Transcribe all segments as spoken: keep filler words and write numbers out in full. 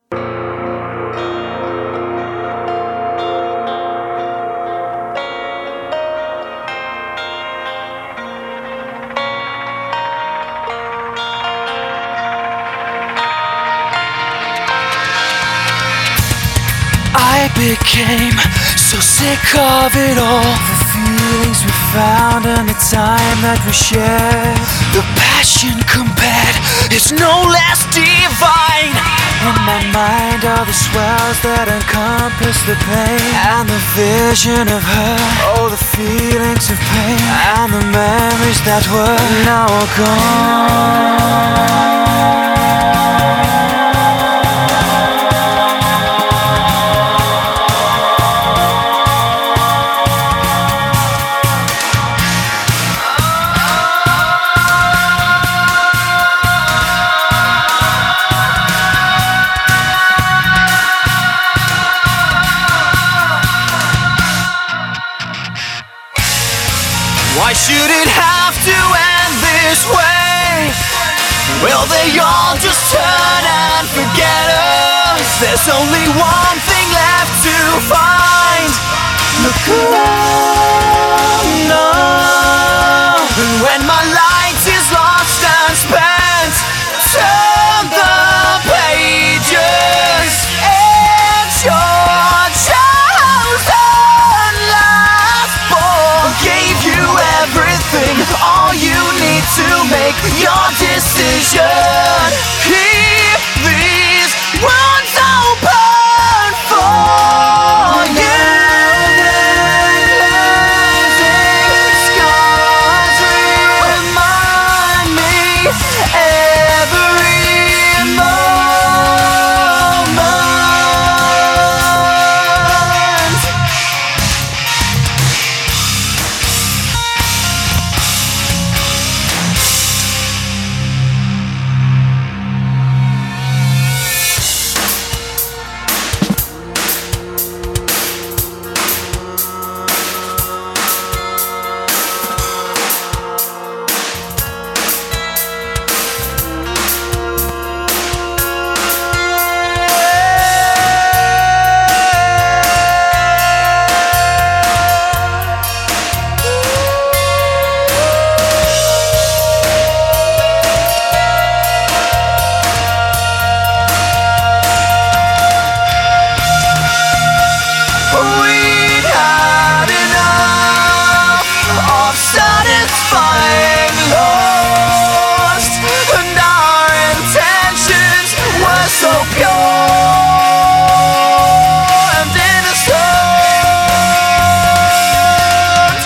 I became so sick of it all. The feelings we found and the time that we shared. The passion compared is no less divine. In my mind are the swells that encompass the pain, and the vision of her, oh the feelings of pain, and the memories that were now are gone. Why should it have to end this way? Will they all just turn and forget us? There's only one thing left to find. Look around now. And when my light is lost and spent, turn the pages. It's your chosen last born. Gave you everything, all you need to make your decision. Keep these wounds open for you. Scars remind me every moment. Satisfying lost, and our intentions were so pure and innocent.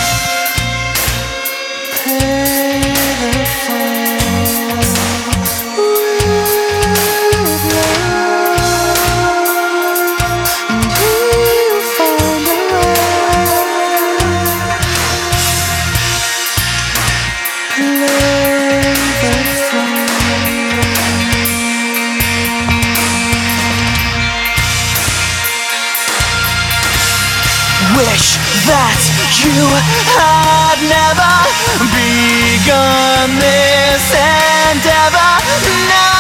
Wish that you had never begun this endeavor. Now